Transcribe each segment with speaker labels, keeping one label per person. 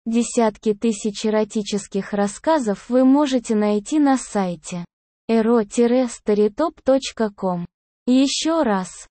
Speaker 1: Десятки тысяч эротических рассказов вы можете найти на сайте ero-storytop.com. Еще раз,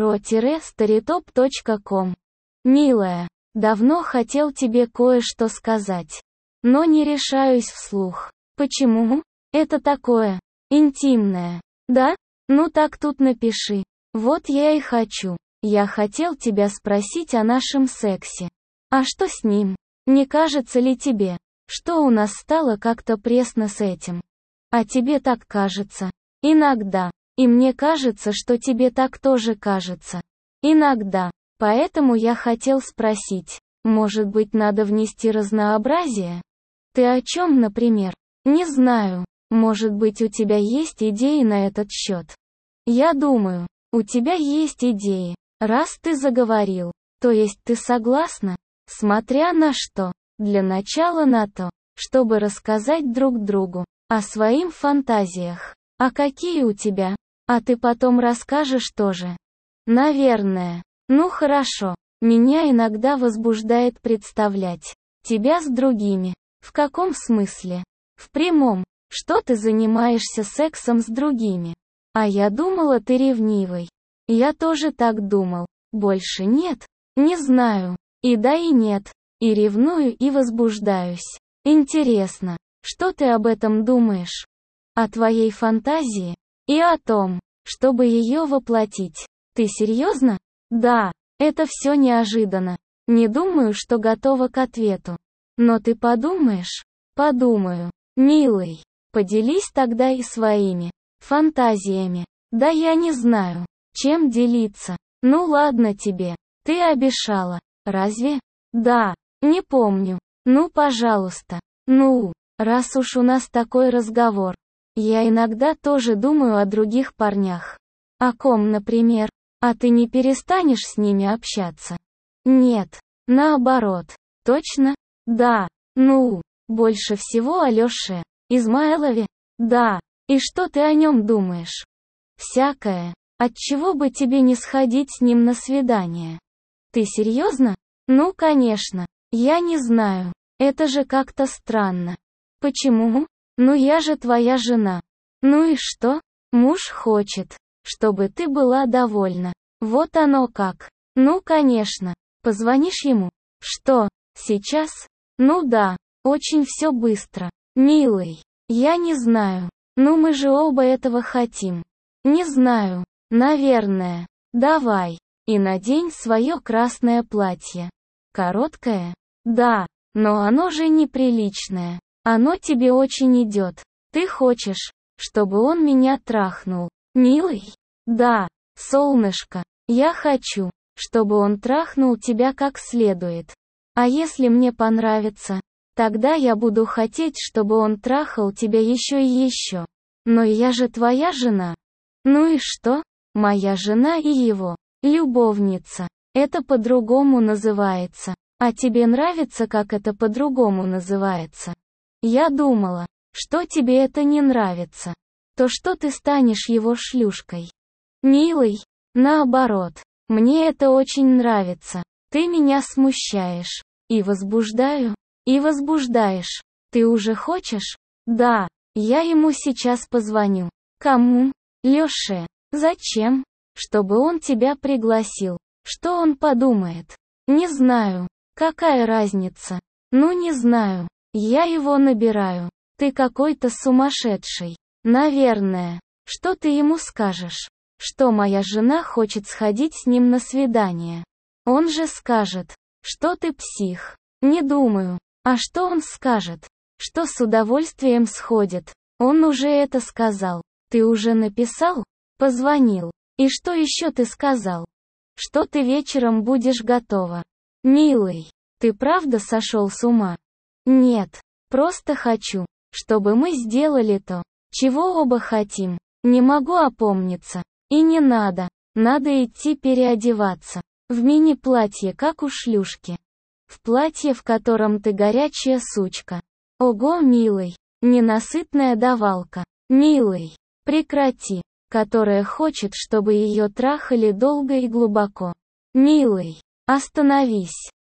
Speaker 1: ero-storytop.com. Милая, давно хотел тебе кое-что сказать, но не решаюсь вслух. Почему? Это такое интимное. Да? Ну так тут напиши. Вот я и хочу. Я хотел тебя спросить о нашем сексе. А что с ним? Не кажется ли тебе, что у нас стало как-то пресно с этим? А тебе так кажется? Иногда. И мне кажется, что тебе так тоже кажется. Иногда. Поэтому я хотел спросить, может быть, надо внести разнообразие? Ты о чем, например? Не знаю. Может быть, у тебя есть идеи на этот счет? Я думаю, у тебя есть идеи, раз ты заговорил. То есть ты согласна? Смотря на что. Для начала на то, чтобы рассказать друг другу о своим фантазиях. А какие у тебя? А ты потом расскажешь тоже? Наверное. Ну хорошо. Меня иногда возбуждает представлять тебя с другими. В каком смысле? В прямом. Что ты занимаешься сексом с другими? А я думала, ты ревнивый. Я тоже так думал. Больше нет? Не знаю. И да, и нет. И ревную, и возбуждаюсь. Интересно, что ты об этом думаешь? О твоей фантазии? И о том, чтобы ее воплотить. Ты серьезно? Да. Это все неожиданно. Не думаю, что готова к ответу. Но ты подумаешь? Подумаю. Милый, поделись тогда и своими фантазиями. Да я не знаю, чем делиться. Ну ладно тебе. Ты обещала. Разве? Да. Не помню. Ну, пожалуйста. Ну, раз уж у нас такой разговор. Я иногда тоже думаю о других парнях. О ком, например? А ты не перестанешь с ними общаться? Нет. Наоборот. Точно? Да. Ну, больше всего о Лёше Измайлове? Да. И что ты о нем думаешь? Всякое. Отчего бы тебе не сходить с ним на свидание? Ты серьезно? Ну, конечно. Я не знаю. Это же как-то странно. Почему? Ну я же твоя жена. Ну и что? Муж хочет, чтобы ты была довольна. Вот оно как. Ну конечно. Позвонишь ему? Что? Сейчас? Ну да. Очень все быстро. Милый. Я не знаю. Ну мы же оба этого хотим. Не знаю. Наверное. Давай. И надень свое красное платье. Короткое? Да. Но оно же неприличное. Оно тебе очень идет. Ты хочешь, чтобы он меня трахнул? Милый? Да. Солнышко. Я хочу, чтобы он трахнул тебя как следует. А если мне понравится, тогда я буду хотеть, чтобы он трахал тебя еще и еще. Но я же твоя жена. Ну и что? Моя жена и его любовница. Это по-другому называется. А тебе нравится, как это по-другому называется? Я думала, что тебе это не нравится. То что ты станешь его шлюшкой? Милый, наоборот. Мне это очень нравится. Ты меня смущаешь. И возбуждаю. И возбуждаешь. Ты уже хочешь? Да. Я ему сейчас позвоню. Кому? Лёше. Зачем? Чтобы он тебя пригласил. Что он подумает? Не знаю. Какая разница? Ну не знаю. Я его набираю. Ты какой-то сумасшедший. Наверное. Что ты ему скажешь? Что моя жена хочет сходить с ним на свидание. Он же скажет, что ты псих. Не думаю. А что он скажет? Что с удовольствием сходит. Он уже это сказал. Ты уже написал? Позвонил. И что еще ты сказал? Что ты вечером будешь готова. Милый, ты правда сошел с ума? Нет. Просто хочу, чтобы мы сделали то, чего оба хотим. Не могу опомниться. И не надо. Надо идти переодеваться. В мини-платье, как у шлюшки. В платье, в котором ты горячая сучка. Ого, милый. Ненасытная давалка. Милый. Прекрати. Которая хочет, чтобы ее трахали долго и глубоко. Милый. Остановись.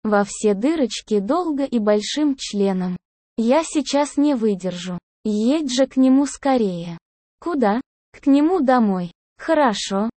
Speaker 1: Во все дырочки долго и большим членом. Я сейчас не выдержу. Едь же к нему скорее. Куда? К нему домой. Хорошо.